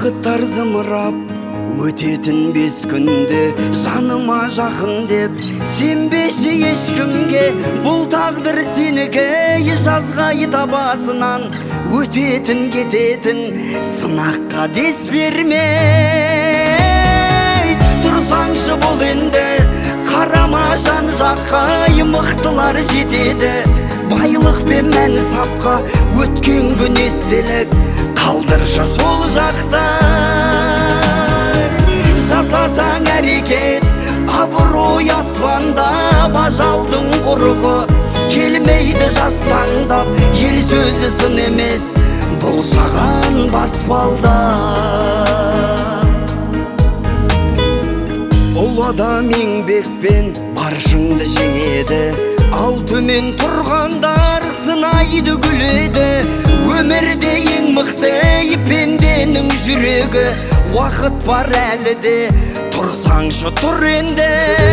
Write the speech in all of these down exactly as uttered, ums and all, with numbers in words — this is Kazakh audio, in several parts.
Уақыттар зымырап өтетін бес күнде, жаныма жақын деп сенбеші ешкімге. Бұл тағдыр сенікі, жазғай табасынан өтетін кететін сынаққа дес бермей. Тұрсаңшы бұл енді, қарама жан жаққа, мықтылар жетеді. Байлық пен мән сапқа, өткен күн естелік, қалдыршы сол жақта. Жасасаң әрекет, абырой аспанда, бажалдың құрығы келмейді жастаңдап. Ел сөзі сын емес, бұл саған баспалда. Бұл адам еңбекпен баршыңды жеңеді, ал төмен тұрғандар сынайды күледі. Өмірде ең мықты пенденің жүрегі. Уақыт бар әлі де, тұрсаңшы тұр енді.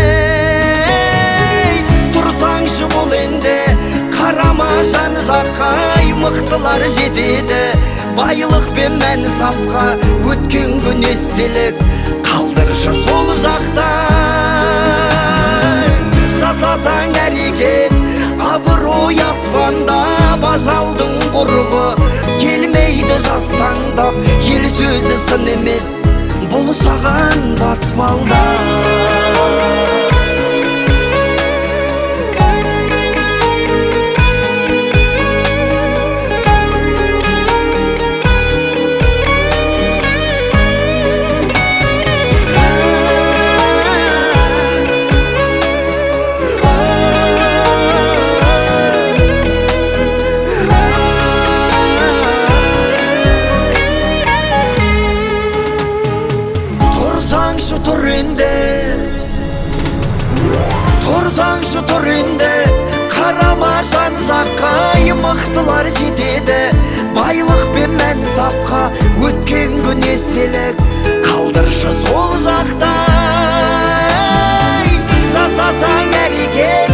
Тұрсаңшы бұл енді, қарама жан жаққа, мықтылар жетеді. Байлық пен мән сапқа, өткен күн естелік, қалдыршы сол жақта. Жасасаң әрекет, абырой аспанда, бажалдың құрығы келмейді жастаңдап. Ел сөзі сын емес, бұл саған баспалда. Тұр енді, тұрсаңшы тұр енді, қарама жан жаққа, мықтылар жетеді. Байлық пен мән сапқа, өткен күн естелік, қалдыршы сол жақта. Жасасаң әрекет,